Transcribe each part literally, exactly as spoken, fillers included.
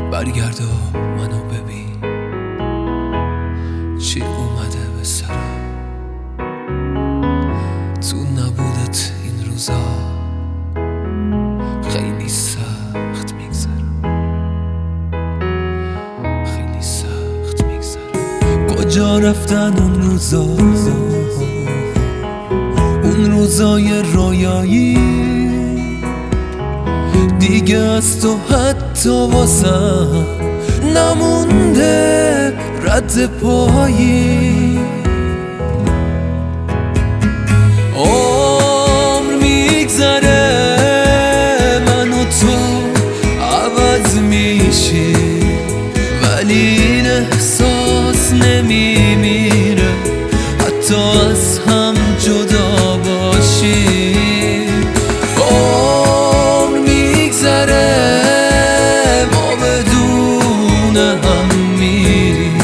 برگرد و منو ببین چی اومده به سرم. تو نبودت این روزا خیلی سخت میگذرم، خیلی سخت میگذرم. کجا رفتن اون روزا، اون روزای رویایی؟ دیگه از تو حتی واسم نمونده رد پایی. عمر میگذره من و تو عوض میشی، ولی این احساس نمیمیره حتی از هم جدا باشی. عمر میگذره ما بدون هم میریم،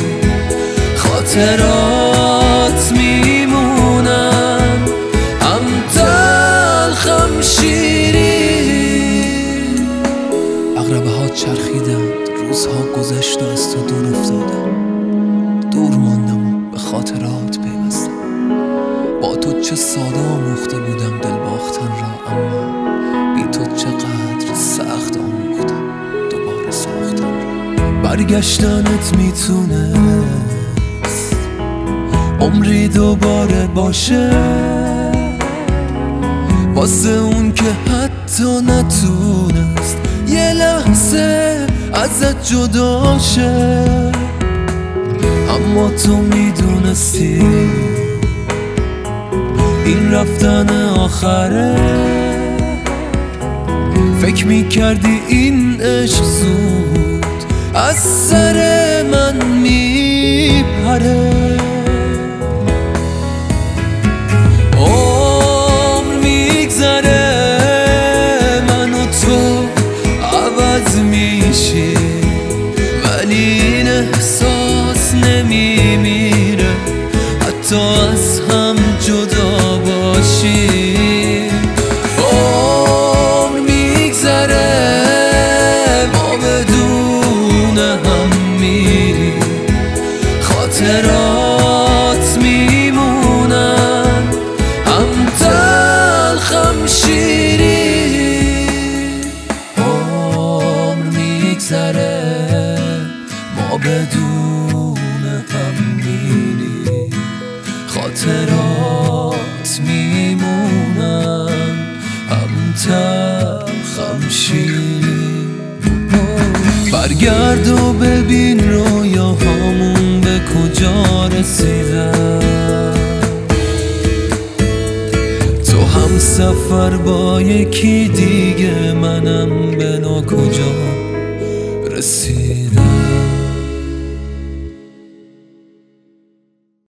خاطرات میمونن هم تلخ هم شیرین. عقربه ها چرخیدن، روزها گذشت و از تو دور افتادم، دور ماندم و به خاطرات پیوستم. با تو چه ساده آموخته بودم دل باختن را، اما بی تو چقدر سخت آموختم دوباره ساختن را. برگشتنت میتونست عمری دوباره باشه، واسه اون که حتی نتونست یه لحظه ازت جدا شه. اما تو میدونستی این رفتن آخره، فکر میکردی این عشق زود از سر من میپره. عمر میگذره من و تو عوض میشی، ولی این احساس نمیمیره حتی از هم جدا باشی. عمر میگذره ما بدون هم میریم، خاطرات میمونن هم تلخ هم شیرین. عمر میگذره ما بدون هم میریم، خاطرات میمونن هم تلخ هم شیرین. برگرد و ببین رویاهامون به کجا رسیدن. تو هم سفر با یکی دیگه، منم به نا کجا رسیدم.